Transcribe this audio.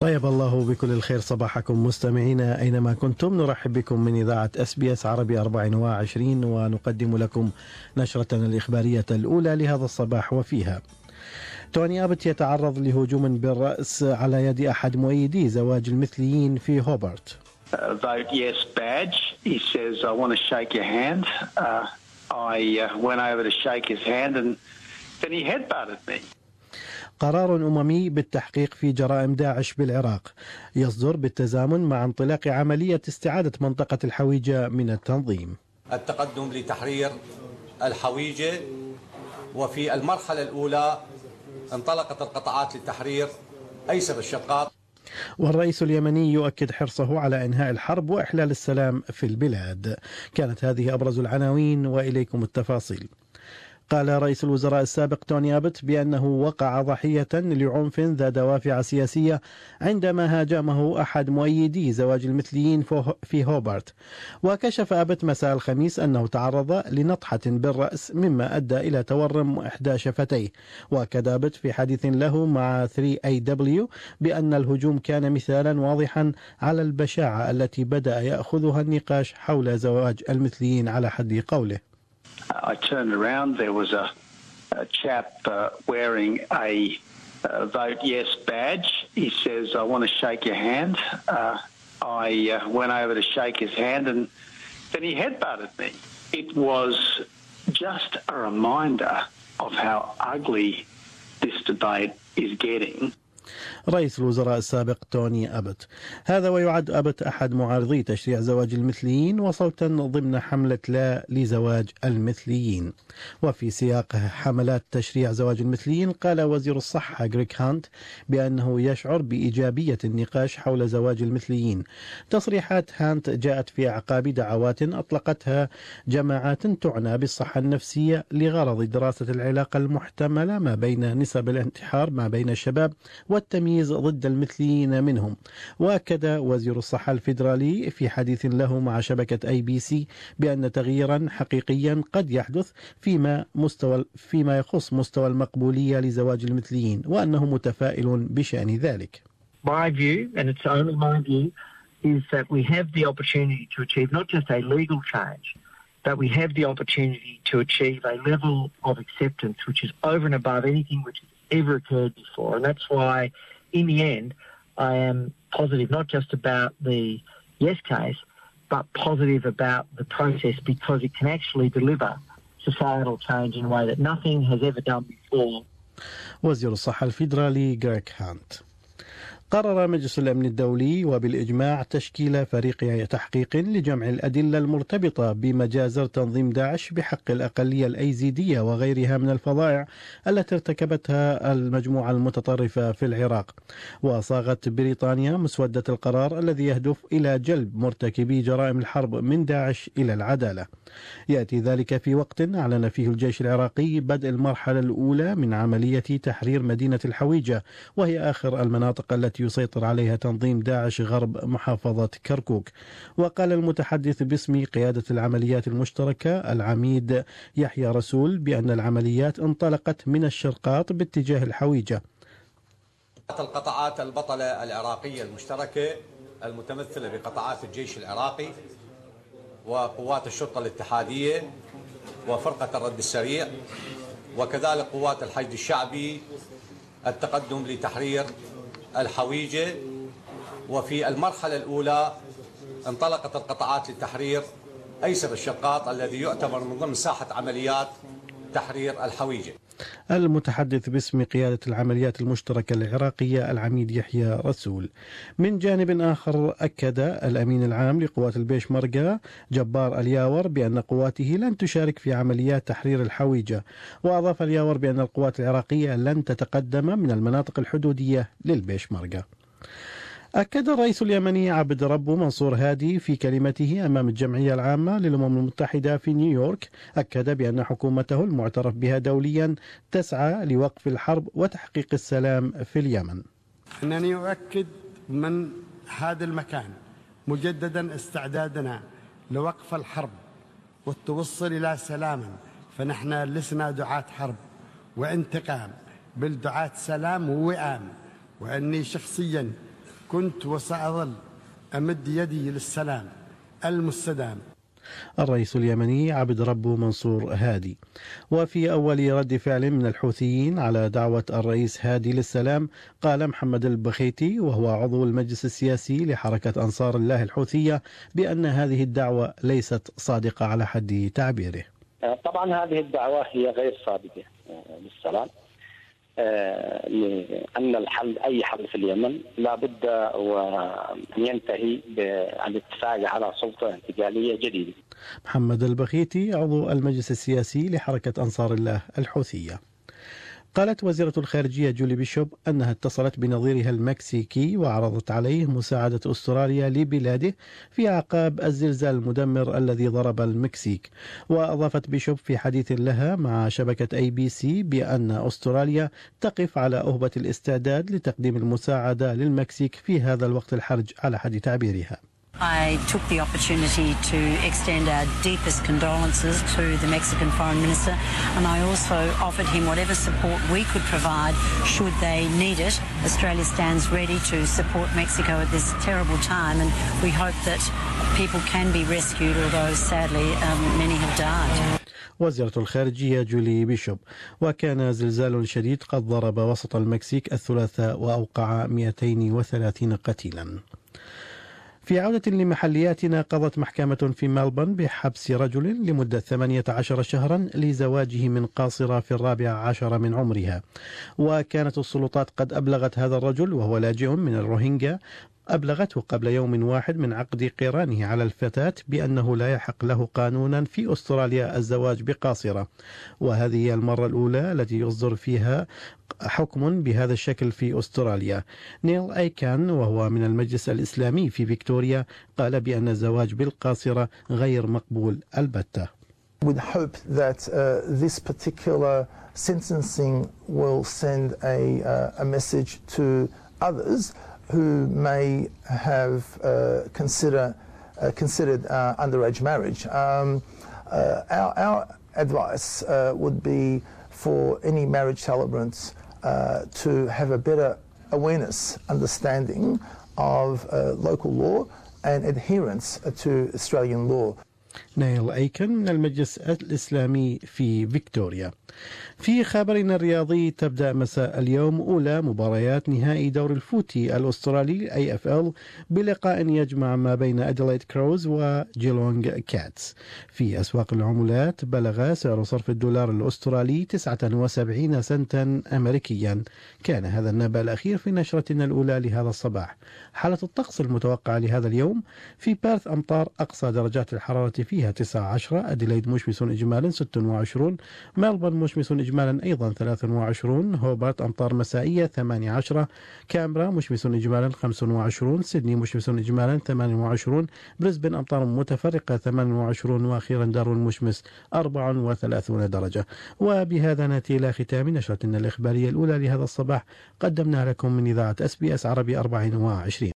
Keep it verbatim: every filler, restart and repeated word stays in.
طيب الله بكل الخير صباحكم مستمعينا أينما كنتم. نرحب بكم من إذاعة اس بي اس عربي أربعة وعشرين ونقدم لكم نشرتنا الإخبارية الأولى لهذا الصباح، وفيها: توني أبت يتعرض لهجوم بالرأس على يد أحد مؤيدي زواج المثليين في هوبارت. Uh, vote yes badge. He says, I want to shake your hand. Uh, I uh, went over to shake his hand and then he headbutted me. قرار أممي بالتحقيق في جرائم داعش بالعراق يصدر بالتزامن مع انطلاق عملية استعادة منطقة الحويجة من التنظيم. التقدم لتحرير الحويجة، وفي المرحلة الأولى انطلقت القطاعات لتحرير أيسر الشقاق. والرئيس اليمني يؤكد حرصه على إنهاء الحرب وإحلال السلام في البلاد. كانت هذه أبرز العناوين وإليكم التفاصيل. قال رئيس الوزراء السابق توني أبت بأنه وقع ضحية لعنف ذا دوافع سياسية عندما هاجمه أحد مؤيدي زواج المثليين في هوبارت. وكشف أبت مساء الخميس أنه تعرض لنطحة بالرأس مما أدى إلى تورم إحدى شفتيه. وأكد أبت في حديث له مع ثري إيه دبليو بأن الهجوم كان مثالا واضحا على البشاعة التي بدأ يأخذها النقاش حول زواج المثليين على حد قوله. I turned around, there was a, a chap uh, wearing a uh, vote yes badge. He says, I want to shake your hand. Uh, I uh, went over to shake his hand and then he headbutted me. It was just a reminder of how ugly this debate is getting. رئيس الوزراء السابق توني أبت. هذا ويعد أبت أحد معارضي تشريع زواج المثليين وصوتا ضمن حملة لا لزواج المثليين. وفي سياق حملات تشريع زواج المثليين قال وزير الصحة غريك هانت بأنه يشعر بإيجابية النقاش حول زواج المثليين. تصريحات هانت جاءت في أعقاب دعوات أطلقتها جماعات تعنى بالصحة النفسية لغرض دراسة العلاقة المحتملة ما بين نسب الانتحار ما بين الشباب والتمييز ضد المثليين منهم. وأكد وزير الصحة الفيدرالي في حديث له مع شبكة أي بي سي بأن تغييرا حقيقيا قد يحدث فيما مستوى فيما يخص مستوى المقبولية لزواج المثليين، وأنه متفائل بشأن ذلك. My view, and it's only my view, is that we have the opportunity to achieve not just a legal change, but we have the opportunity to achieve a level of acceptance which is over and above anything which has ever occurred before. And that's why, in the end, I am positive not just about the yes case, but positive about the process because it can actually deliver societal change in a way that nothing has ever done before. وزير الصحة الفيدرالي غريك هانت. قرر مجلس الأمن الدولي وبالإجماع تشكيل فريق تحقيق لجمع الأدلة المرتبطة بمجازر تنظيم داعش بحق الأقلية الأيزيدية وغيرها من الفظائع التي ارتكبتها المجموعة المتطرفة في العراق. وصاغت بريطانيا مسودة القرار الذي يهدف إلى جلب مرتكبي جرائم الحرب من داعش إلى العدالة. يأتي ذلك في وقت أعلن فيه الجيش العراقي بدء المرحلة الأولى من عملية تحرير مدينة الحويجة، وهي آخر المناطق التي يسيطر عليها تنظيم داعش غرب محافظة كركوك. وقال المتحدث باسم قيادة العمليات المشتركة العميد يحيى رسول بأن العمليات انطلقت من الشرقاط باتجاه الحويجة. القطاعات البطلة العراقية المشتركة المتمثلة بقطاعات الجيش العراقي وقوات الشرطة الاتحادية وفرقة الرد السريع وكذلك قوات الحشد الشعبي التقدم لتحرير الحويجة. وفي المرحلة الأولى انطلقت القطاعات لتحرير أيسر الشقاط الذي يعتبر من ضمن ساحة عمليات تحرير الحويجة. المتحدث باسم قيادة العمليات المشتركة العراقية العميد يحيى رسول. من جانب آخر أكد الأمين العام لقوات البيش مرقة جبار الياور بأن قواته لن تشارك في عمليات تحرير الحويجة. وأضاف الياور بأن القوات العراقية لن تتقدم من المناطق الحدودية للبيش مرقة. أكد الرئيس اليمني عبد ربه منصور هادي في كلمته أمام الجمعية العامة للأمم المتحدة في نيويورك، أكد بأن حكومته المعترف بها دوليا تسعى لوقف الحرب وتحقيق السلام في اليمن. أنني أؤكد من هذا المكان مجددا استعدادنا لوقف الحرب والتوصل إلى سلام، فنحن لسنا دعاة حرب وانتقام، بل دعاة سلام ووئام. وأني شخصيا كنت وسأظل أمد يدي للسلام المستدام. الرئيس اليمني عبد ربه منصور هادي. وفي أول رد فعل من الحوثيين على دعوة الرئيس هادي للسلام، قال محمد البخيتي وهو عضو المجلس السياسي لحركة أنصار الله الحوثية بأن هذه الدعوة ليست صادقة على حد تعبيره. طبعا هذه الدعوة هي غير صادقة للسلام، لأن الحل أي حل في اليمن لا بد وأن ينتهي بالاتفاق على سلطة انتقالية جديدة. محمد البخيتي عضو المجلس السياسي لحركة أنصار الله الحوثية. قالت وزيرة الخارجية جولي بيشوب أنها اتصلت بنظيرها المكسيكي وعرضت عليه مساعدة أستراليا لبلاده في أعقاب الزلزال المدمر الذي ضرب المكسيك. وأضافت بيشوب في حديث لها مع شبكة أي بي سي بأن أستراليا تقف على أهبة الاستعداد لتقديم المساعدة للمكسيك في هذا الوقت الحرج على حد تعبيرها. I took the opportunity to extend our deepest condolences to the Mexican Foreign Minister, and I also offered him whatever support we could provide should they need it. Australia stands ready to support Mexico at this terrible time, and we hope that people can be rescued, although sadly um, many have died. وزيرة الخارجية جولي بيشوب. وكان زلزال شديد قد ضرب وسط المكسيك الثلاثاء وأوقع مئتين وثلاثين قتيلا. في عودة لمحلياتنا، قضت محكمة في ملبورن بحبس رجل لمدة ثمانية عشر شهرا لزواجه من قاصرة في الرابع عشر من عمرها. وكانت السلطات قد أبلغت هذا الرجل وهو لاجئ من الروهينجا أبلغته قبل يوم واحد من عقد قرانه على الفتاة بأنه لا يحق له قانونا في أستراليا الزواج بقاصرة، وهذه هي المرة الأولى التي يصدر فيها حكم بهذا الشكل في أستراليا. نيل أيكان وهو من المجلس الإسلامي في فيكتوريا قال بأن الزواج بالقاصرة غير مقبول البتة. We hope that uh, this particular sentencing will send a, uh, a message to others who may have uh, consider, uh, considered uh, underage marriage. Um, uh, our, our advice uh, would be for any marriage celebrants uh, to have a better awareness, understanding of uh, local law and adherence to Australian law. نايل أيكن من المجلس الإسلامي في فيكتوريا. في خبرنا الرياضي، تبدأ مساء اليوم أولى مباريات نهائي دور الفوتي الأسترالي أي إف إل بلقاء يجمع ما بين أديلايد كروز وجيلونغ كاتس. في أسواق العملات بلغ سعر صرف الدولار الأسترالي تسعة وسبعين سنتا أمريكيا. كان هذا النبأ الأخير في نشرتنا الأولى لهذا الصباح. حالة الطقس المتوقعة لهذا اليوم: في بيرث أمطار، أقصى درجات الحرارة فيها تسعة عشر، أديلايد مشمس إجمالا ستة وعشرين، ملبورن مشمس إجمالا أيضا ثلاثة وعشرين، هوبارت أمطار مسائية ثمانية عشر، كامبرا مشمس إجمالا خمسة وعشرين، سيدني مشمس إجمالا ثمانية وعشرين، بريسبن أمطار متفرقة ثمانية وعشرين، وأخيرا داروين مشمس أربعة وثلاثين درجة. وبهذا نأتي إلى ختام نشرتنا الإخبارية الأولى لهذا الصباح، قدمنا لكم من إذاعة إس بي إس عربي أربعة وعشرين.